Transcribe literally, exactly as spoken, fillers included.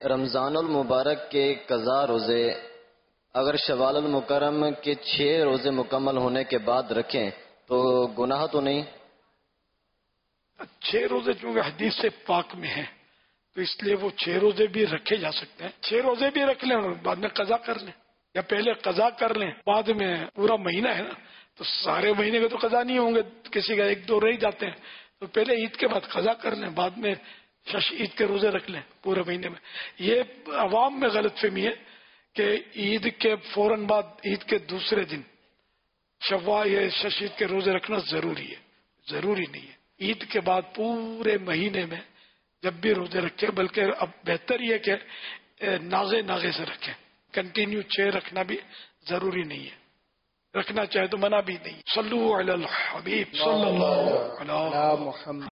रमज़ानुल मुबारक के कज़ा रोज़े अगर शवालुल मुकर्रम के छह रोज़े मुकम्मल होने के बाद रखें तो गुनाह तो नहीं? छह रोजे चूंकि हदीस से पाक में है तो इसलिए वो छह रोजे भी रखे जा सकते हैं। छह रोजे भी रख लें और बाद में कज़ा कर लें, या पहले कज़ा कर लें बाद में। पूरा महीना है ना, तो सारे महीने के तो कज़ा नहीं होंगे, किसी का एक दो रह जाते हैं, तो पहले ईद के बाद कज़ा कर लें, बाद में शश ईद के रोजे रख लें पूरे महीने में। ये अवाम में गलत फहमी है कि ईद के फौरन बाद ईद के दूसरे दिन शव्वाल या शश ईद के रोजे रखना जरूरी है। जरूरी नहीं है। ईद के बाद पूरे महीने में जब भी रोजे रखें, बल्कि अब बेहतर ये कि नागे नागे से रखें। कंटिन्यू छह रखना भी जरूरी नहीं है, रखना चाहे तो मना भी नहीं। सल्लु अलल हबीब सल्लल्लाहु अलैहि वसल्लम।